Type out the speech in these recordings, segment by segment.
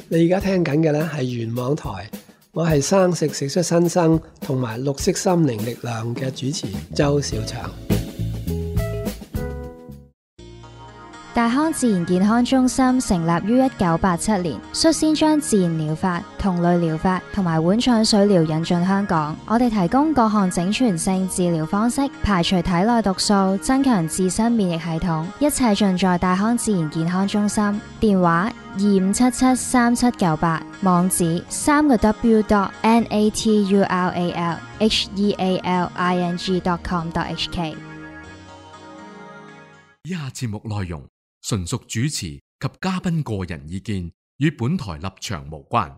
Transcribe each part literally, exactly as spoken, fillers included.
你而家聽緊嘅呢係圓網台，我係生食食出新生同埋綠色心靈力量嘅主持周兆祥。 大康自然健康中心成立於一九八七年，率先將自然療法、同類療法同埋碗腸水療引進香港。我哋提供各項整全性治療方式，排除體內毒素，增強自身免疫系統。一切盡在大康自然健康中心。電話二五七七三七九八，網址三個 w dot natural healing dot com dot h k。 以下節目內容純屬主持及嘉賓個人意見，與本台立場無關。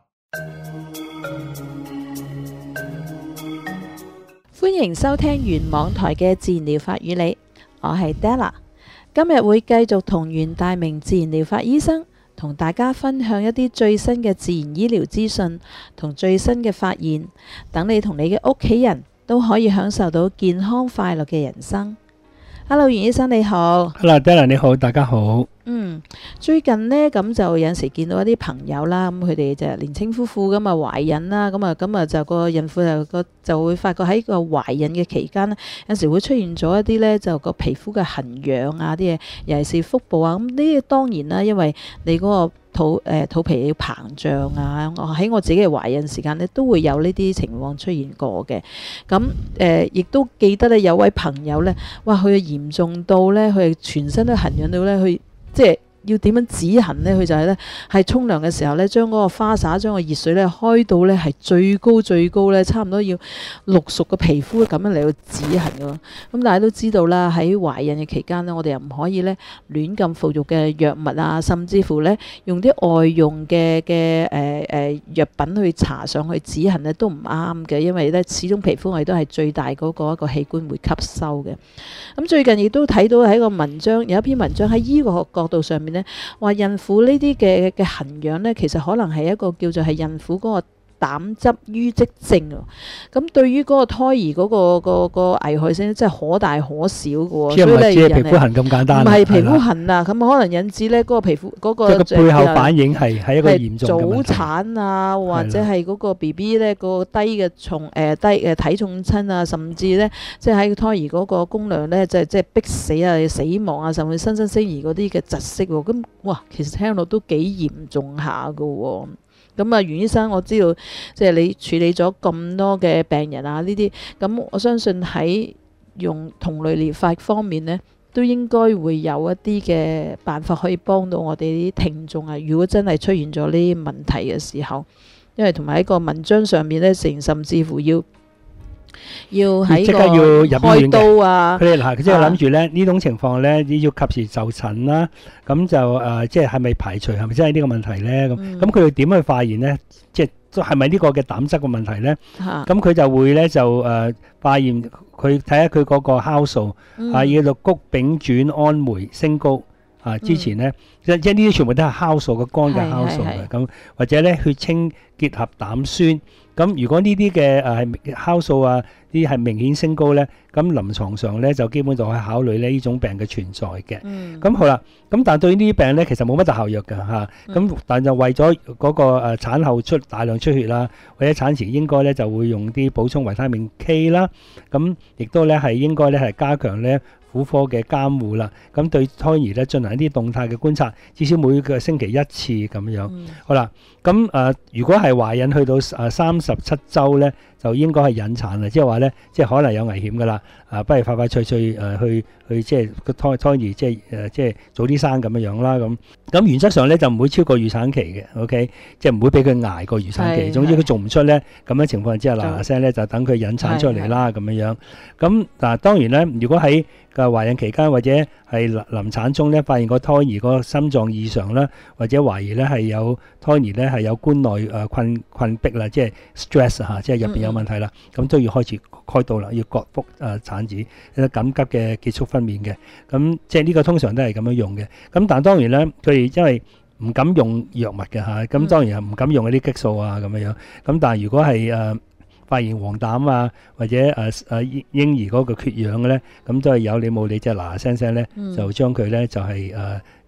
歡迎收聽原網台嘅自然療法與你，我係 Della。今日會繼續同袁大明自然療法醫生同大家分享一啲最新嘅自然醫療資訊同最新嘅發現，等你同你嘅屋企人都可以享受到健康快樂嘅人生。Hello， 袁醫生你好。 Hello，Della 你好，大家好。 嗯，最近呢，咁就有陣時見到一啲朋友啦，咁佢哋就年青夫婦咁啊懷孕啦，咁啊咁啊就個孕婦就個就會發覺喺個懷孕嘅期間呢，有時會出現咗一啲呢，就個皮膚嘅痕癢啊啲嘢，尤其是腹部啊，咁呢啲當然啦，因為你嗰個肚誒、呃、肚皮要膨脹啊，我喺我自己嘅懷孕時間呢，都會有呢啲情況出現過嘅。咁誒亦都記得咧有位朋友呢，哇佢嚴重到呢，佢全身都痕癢到呢，佢即係要點樣止痕呢？佢就係呢，係沖涼嘅時候呢，將嗰個花灑將個熱水呢開到呢係最高最高呢，差唔多要淥熟個皮膚咁樣嚟到止痕㗎。咁大家都知道啦，喺懷孕嘅期間呢，我哋又唔可以呢亂咁服用嘅藥物啊，甚至乎呢用啲外用嘅嘅誒誒藥品去搽上去止痕呢都唔啱嘅，因為呢始終皮膚我哋都係最大嗰個一個器官會吸收嘅。咁最近亦都睇到喺個文章有一篇文章喺醫學角度上面呢，話孕婦呢啲嘅嘅痕癢呢，其實可能係一個叫做係孕婦嗰個膽汁淤積症啊。咁對於嗰個胎兒嗰、嗰個、嗰個、嗰個危害性真係可大可小嘅喎。 即係唔係只係皮膚痕咁簡單？ 唔係皮膚痕啊，咁可能引致呢嗰個皮膚嗰、嗰個即係個背後反應係係一個嚴重嘅問題。 早產啊，或者係嗰個 B B 呢個低嘅重誒、呃、低嘅體重親啊，甚至呢，即係喺胎兒嗰個供量呢，即係即係逼死啊、死亡啊，甚至新生嬰兒嗰啲嘅窒息喎。咁哇，其實聽落都幾嚴重下㗎喎。咁啊，袁醫生，我知道即係你處理咗咁多嘅病人啊，呢啲咁，我相信喺用同類療法方面呢，都應該會有一啲嘅辦法可以幫到我哋啲聽眾啊。如果真係出現咗呢啲問題嘅時候，因為同埋喺個文章上面呢，成甚至乎要要喺即刻要入醫院開刀啊！ 佢哋嗱，即係諗住咧呢種情況咧，要及時就診啦。咁就誒，即係係咪排除係咪真係呢個問題咧？咁咁佢哋點去發現咧？即係係咪呢個嘅膽汁嘅問題咧？咁佢就會咧就誒發現佢睇下佢嗰個酵素啊，叫做谷丙轉氨酶升高啊。之前咧即即呢啲全部都係酵素嘅肝嘅酵素嘅咁，或者咧血清結合膽酸。咁如果呢啲嘅誒係酵素啊，呢啲係明顯升高咧，咁臨床上咧就基本就可以考慮咧呢種病嘅存在嘅。咁、嗯、好啦，咁但係對呢啲病咧其實冇乜特效藥㗎嚇。咁、嗯、但就為咗嗰個誒產後出大量出血啦，或者產前應該咧就會用啲補充維他命 K 啦。咁亦都咧係應該咧係加強咧婦科嘅監護啦。咁對胎兒咧進行一啲動態嘅觀察，至少每個星期一次咁樣。嗯、好啦，咁誒、呃、如果係懷孕去到誒三十七週咧，就應該係引產啦，即係話咧，即係可能有危險噶啦。啊，不如快快脆脆誒去去即係個胎胎兒即係誒即係早啲生咁樣樣啦。咁咁原則上咧就唔會超過預產期嘅 ，OK， 即係唔會俾佢捱過預產期。總之佢做唔出咧，咁樣情況之下嗱嗱聲咧就等佢引產出嚟啦，咁樣樣。咁嗱當然咧，如果喺個懷孕期間或者係臨臨產中咧，發現個胎兒個心臟異常啦，或者懷疑咧係有胎兒咧係有冠內誒困困迫啦，即係 stress 嚇，即係入邊有問題啦，咁、嗯嗯、都要開始開刀啦，要割腹誒產子，有緊急嘅結束分娩嘅，咁即係呢個通常都係咁樣用嘅。咁但係當然咧，佢哋因為唔敢用藥物嘅嚇，咁當然係唔敢用嗰啲激素啊咁樣樣。咁但係如果係誒、呃、發現黃疸啊，或者誒誒嬰兒嗰個缺氧嘅咧，咁都係有理冇理，即係嗱嗱聲聲咧，就將佢咧就係誒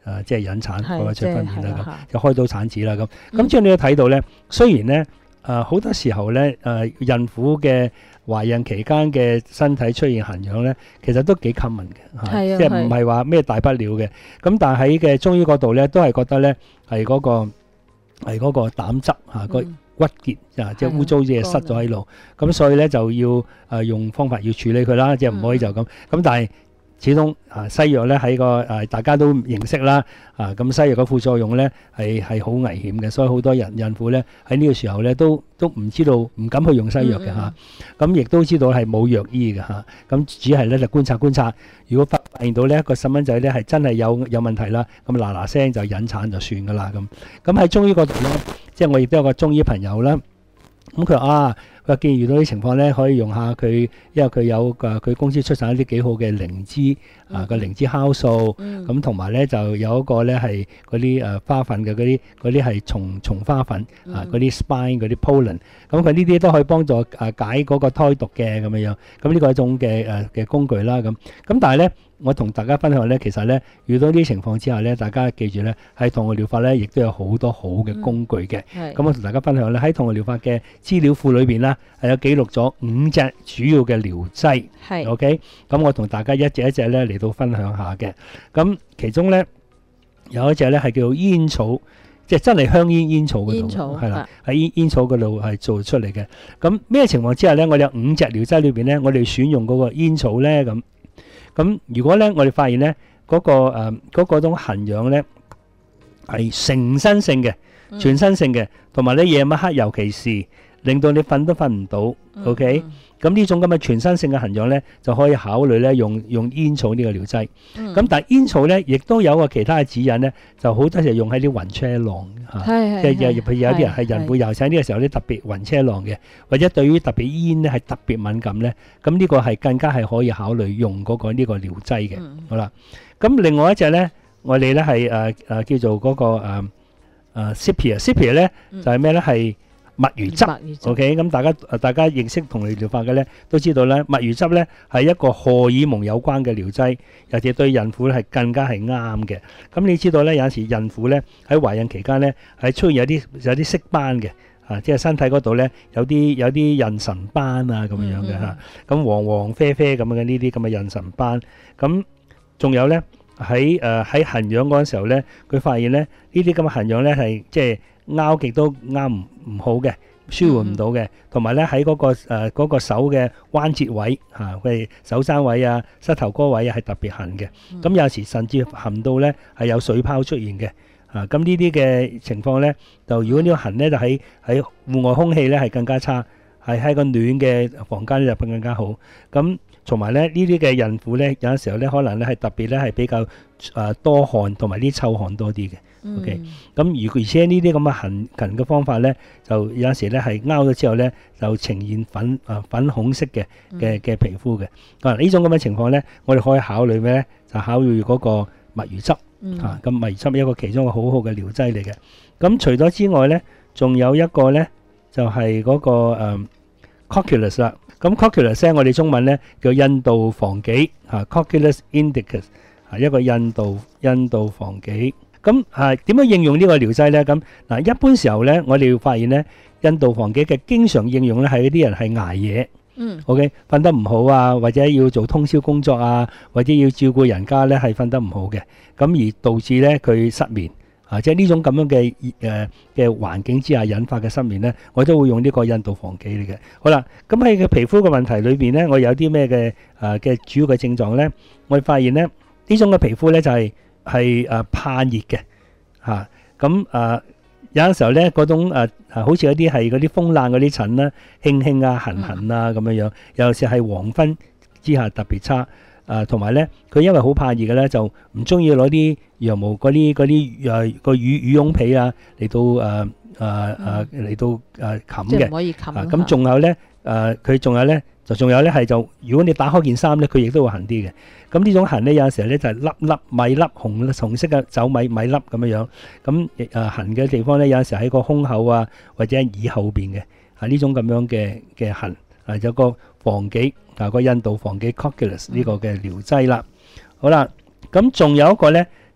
誒即係引產嗰個係出分娩啦， 即係係啦咁就開刀產子啦咁。 嗯咁之後你都睇到咧，雖然咧誒好多時候咧誒孕婦嘅懷孕期間嘅身體出現痕癢咧，其實都幾 common 嘅，嚇係啊即係唔係話咩大不了嘅。咁但係喺嘅中醫角度咧，都係覺得咧係嗰個係嗰個膽汁嚇個嗯鬱結啊，即係係啊污糟啲嘢塞咗喺度，咁所以咧就要誒、呃、用方法要處理佢啦，即係唔可以就咁。咁、 嗯但係始終啊西藥咧喺個誒、呃、大家都認識啦，啊咁西藥嘅副作用咧係係好危險嘅，所以好多人孕婦咧喺呢個時候咧都都唔知道，唔敢去用西藥嘅嚇。咁亦、都知道係冇藥醫嘅嚇，咁、只係咧就觀察觀察。如果發現到呢一個細蚊仔咧係真係有有問題啦，咁嗱嗱聲就引產就算噶啦咁。咁喺中醫嗰度咧，即係我亦都有個中醫朋友啦。咁佢話啊，佢話既然遇到啲情況咧，可以用下佢，因為佢有誒佢公司出產一啲幾好嘅靈芝啊個靈芝酵素， 嗯咁同埋咧就有一個咧係嗰啲誒花粉嘅嗰啲嗰啲係蟲蟲花粉啊嗯嗰啲 spine 嗰啲 pollen，咁佢呢啲都可以幫助誒解嗰個胎毒嘅咁樣樣，咁呢個係一種嘅誒嘅工具啦咁，咁但係咧。我同大家分享咧，其實咧遇到呢啲情況之下咧，大家記住咧喺痛嘅療法咧，亦都有好多好嘅工具嘅。 係咁我同大家分享咧喺痛嘅療法嘅資料庫裏邊啦，係有記錄咗五隻主要嘅療劑。 係 OK，咁我同大家一隻一隻咧嚟到分享下嘅。咁其中咧有一隻咧係叫做煙草，即係真係香煙煙草嗰度， 煙草係啦啊， 喺煙煙草嗰度係做出嚟嘅。咁咩情況之下咧，我哋有五隻療劑裏邊咧，我哋選用嗰個煙草咧咁。咁如果咧，我哋發現咧嗰、個誒嗰、個嗰種痕癢咧係成身性嘅、 嗯全身性嘅，同埋咧夜晚黑尤其是令到你瞓都瞓唔到。 嗯 OK，咁呢種咁嘅全身性嘅痕癢咧，就可以考慮咧用用煙草呢個療劑。咁、 嗯但係煙草咧，亦都有個其他嘅指引咧，就好多時用喺啲暈車浪嚇。 係即係有譬如有啲人係係人會尤其喺呢個時候咧特別暈車浪嘅，或者對於特別煙咧係特別敏感咧，咁呢個係更加係可以考慮用嗰個呢個療劑嘅。 嗯好啦，咁另外一隻咧，我哋咧係誒誒叫做嗰、個誒誒 Sepia，Sepia 咧就係咩咧係墨魚汁。 墨魚汁 OK，咁大家誒大家認識同類療法嘅咧，都知道咧墨魚汁咧係一個荷爾蒙有關嘅療劑，尤其對孕婦咧係更加係啱嘅。咁你知道咧有陣時孕婦咧喺懷孕期間咧係出現有啲有啲色斑嘅，啊即係身體嗰度咧有啲有啲妊娠斑啊咁樣樣嘅嚇，咁黃黃啡啡咁樣嘅呢啲咁嘅妊娠斑，咁仲有咧喺誒喺痕癢嗰陣時候咧，佢發現咧呢啲咁嘅痕癢咧係即係拗極都拗唔唔好嘅，舒緩唔到嘅，同埋咧喺嗰個誒嗰個手嘅關節位嚇，佢係手踭位啊、膝頭哥位啊係特別痕嘅。咁有時甚至痕到咧係有水泡出現嘅。啊，咁呢啲嘅情況咧，就如果呢個痕咧就喺喺戶外空氣咧係更加差，係喺個暖嘅房間咧就更加好。咁同埋咧呢啲嘅孕婦咧有陣時候咧可能咧係特別咧係比較誒多汗同埋啲臭汗多啲嘅。OK，咁如果而且呢啲咁嘅痕痕嘅方法咧，就有陣時咧係拗咗之後咧，就呈現粉啊粉紅色嘅嘅嘅皮膚嘅。啊，呢種咁嘅情況咧，我哋可以考慮咩咧？就考慮嗰個墨魚汁。啊，咁墨魚汁一個其中一個好好嘅療劑嚟嘅。咁除咗之外咧，仲有一個咧就係嗰個誒 Cocculus 啦。咁 Cocculus 咧，我哋中文咧叫印度防己嚇 Cocculus indicus 啊，一個印度印度防己。咁係點樣應用呢個療劑咧？咁嗱，一般時候咧，我哋要發現咧，印度防己嘅經常應用咧係嗰啲人係捱夜。 嗯 ，OK，瞓得唔好啊，或者要做通宵工作啊，或者要照顧人家咧，係瞓得唔好嘅，咁而導致咧佢失眠啊，即係呢種咁樣嘅誒嘅環境之下引發嘅失眠咧，我都會用呢個印度防己嚟嘅。好啦，咁喺個皮膚嘅問題裏邊咧，我有啲咩嘅誒嘅主要嘅症狀咧，我哋發現咧呢種嘅皮膚咧就係係誒怕熱嘅嚇，咁誒。有陣時候咧，嗰種誒、呃、好似有啲係嗰啲風冷嗰啲疹啦，輕輕啊、痕痕啊咁樣樣。有時係黃昏之下特別差。誒同埋咧，佢因為好怕熱嘅咧，就唔中意攞啲羊毛嗰啲嗰啲誒個羽羽絨被啊嚟到誒誒誒嚟到誒冚嘅。 即係唔可以冚。 咁仲有咧誒，佢仲有咧就仲有咧係就，如果你打開件衫咧，佢亦都會痕啲嘅。咁呢種痕咧有陣時咧就係粒粒米粒紅紅色嘅酒米米粒咁樣樣。咁誒痕嘅地方咧有陣時喺個胸口啊或者耳後邊嘅啊呢種咁樣嘅嘅痕啊有個防己啊個印度防己 Cocculus 呢個嘅療劑啦。好啦，咁仲有一個咧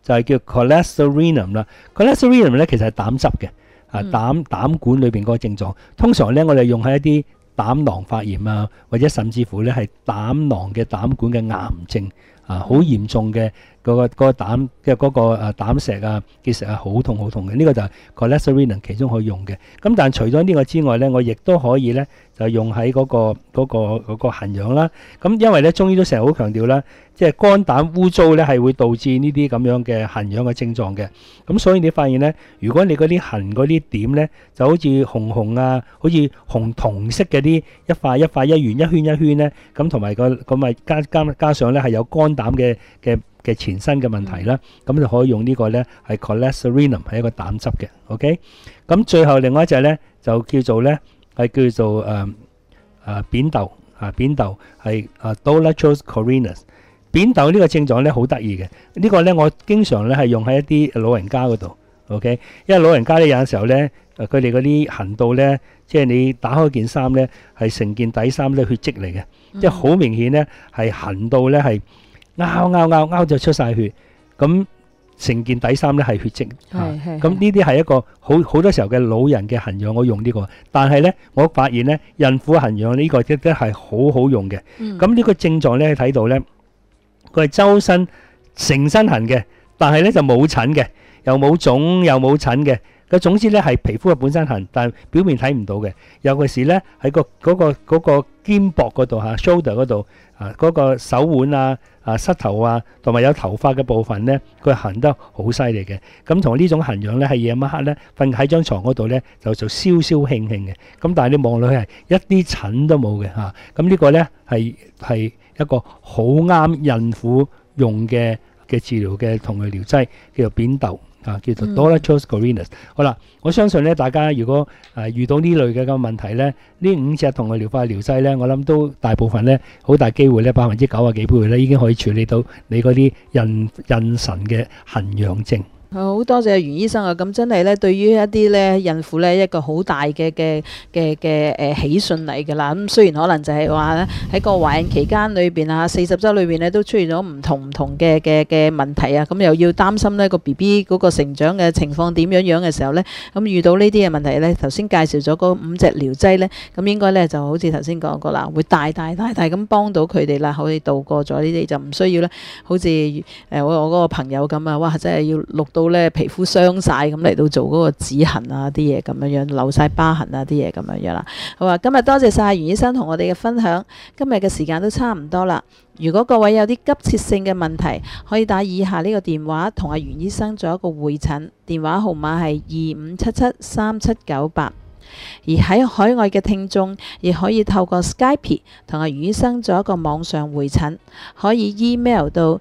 就係叫 cholesterinum 啦。cholesterinum 咧其實係膽汁嘅，啊膽膽管裏邊嗰個症狀。通常咧我哋用喺一啲膽囊發炎啊，或者甚至乎咧係膽囊嘅膽管嘅癌症啊，好嚴重嘅嗰、嗰個嗰、嗰個膽嘅嗰個誒膽石啊結石啊，好痛好痛嘅。呢、呢個就係 cholesterinum 其中可以用嘅。咁但係除咗呢個之外咧，我亦都可以咧就用喺嗰、嗰個嗰、嗰個嗰、嗰個痕癢啦。咁因為咧中醫都成日好強調啦，即係肝膽污糟咧係會導致呢啲咁樣嘅痕癢嘅症狀嘅。咁所以你發現咧，如果你嗰啲痕嗰啲點咧就好似紅紅啊，好似紅銅色嘅啲一塊一塊一圓一圈一圈咧，咁同埋個咁咪加加加上咧係有肝膽嘅嘅嘅前身嘅問題啦，咁就可以用呢個咧係 cholesterinum 係一個膽汁嘅 ，OK。咁最後另外一隻咧就叫做咧係叫做誒誒扁豆啊，扁豆係啊 Dolichos corinus。扁豆呢個症狀咧好得意嘅，呢個咧我經常咧係用喺一啲老人家嗰度 ，OK。因為老人家咧有陣時候咧誒佢哋嗰啲痕到咧，即係你打開件衫咧係成件底衫咧血跡嚟嘅，即係好明顯咧係痕到咧係。拗拗拗拗就出晒血，咁成件底衫咧係血跡，咁呢啲係一個好好多時候嘅老人嘅痕癢，我用呢、這個。但係咧，我發現咧，孕婦痕癢呢個亦都係好好用嘅。咁呢、嗯、個症狀咧睇到咧，佢係周身成身痕嘅，但係咧就冇疹嘅，又冇腫又冇疹嘅。個總之咧係皮膚嘅本身痕，但係表面睇唔到嘅。尤其是咧喺個嗰個嗰個肩膊嗰度嚇 shoulder 嗰度啊，嗰個手腕啊啊膝頭啊，同埋有頭髮嘅部分咧，佢痕得好犀利嘅。咁同呢種痕癢咧，係夜晚黑咧瞓喺張床嗰度咧，就就燒燒興興嘅。咁但係你望落去係一啲疹都冇嘅嚇。咁呢個咧係係一個好啱孕婦用嘅嘅治療嘅同類療劑，叫做扁豆。啊，叫做 Dolichos corinus。好啦，我相信咧，大家如果誒、呃、遇到呢類嘅咁問題咧，呢五隻同類療法療劑咧，我諗都大部分咧，好大機會咧，百分之九啊幾機會咧，已經可以處理到你嗰啲妊妊娠嘅痕癢症。 好多謝袁醫生啊！咁真係咧，對於一啲咧孕婦咧一個好大嘅嘅嘅嘅誒喜訊嚟㗎啦。咁雖然可能就係話咧喺個懷孕期間裏邊啊，四十週裏邊咧都出現咗唔同唔同嘅嘅嘅問題啊，咁又要擔心呢個 B B 嗰個成長嘅情況點樣樣嘅時候咧，咁遇到呢啲嘅問題咧，頭先介紹咗嗰五隻療劑咧，咁應該咧就好似頭先講過啦，會大大大大咁幫到佢哋啦，可以度過咗呢啲就唔需要咧，好似誒我我嗰個朋友咁啊，哇！真係要錄到咧皮膚傷晒咁嚟到做嗰個止痕啊啲嘢咁樣樣，留晒疤痕啊啲嘢咁樣樣啦。好啊，今日多謝晒袁醫生同我哋嘅分享，今日嘅時間都差唔多啦。如果各位有啲急切性嘅問題，可以打以下呢個電話同阿袁醫生做一個會診，電話號碼係二五七七三七九八。而喺海外嘅聽眾，亦可以透過 Skype 同阿袁醫生做一個網上會診，可以 email 到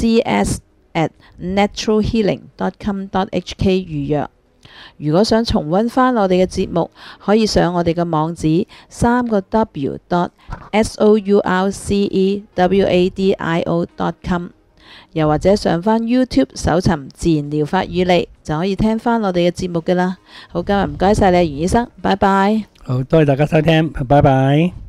cs at naturalhealing dot com dot h k 預約。如果想重溫返我哋嘅節目，可以上我哋嘅網址三個 w dot s o u r c e w a d i o dot com， 又或者上返 YouTube 搜尋自然療法與你，就可以聽返我哋嘅節目㗎喇。好，今日唔該晒你，袁醫生，拜拜。 好，多謝大家收聽，拜拜。